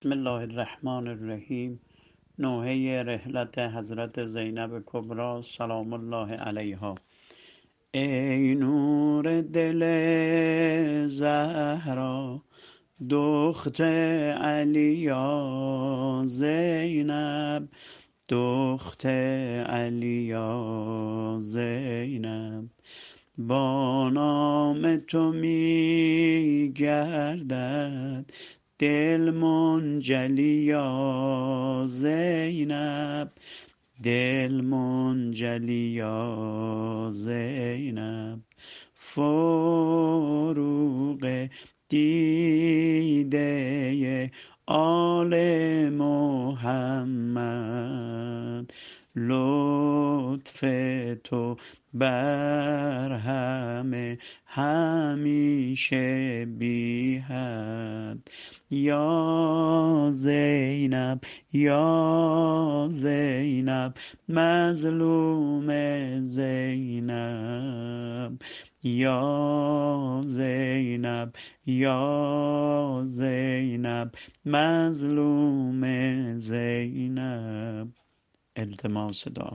بسم الله الرحمن الرحیم. نوحه رحلت حضرت زینب کبری سلام الله علیها. ای نور دل زهرا دختر علیا زینب، دختر علیا زینب، با نام تو می گردد دل منجلیا زینب، دل منجلیا زینب. فروغ دیده آل محمد، لطف تو بر همه همیشه بی حد. یا زینب یا زینب مظلوم زینب، یا زینب یا زینب مظلوم زینب. التماس دعا.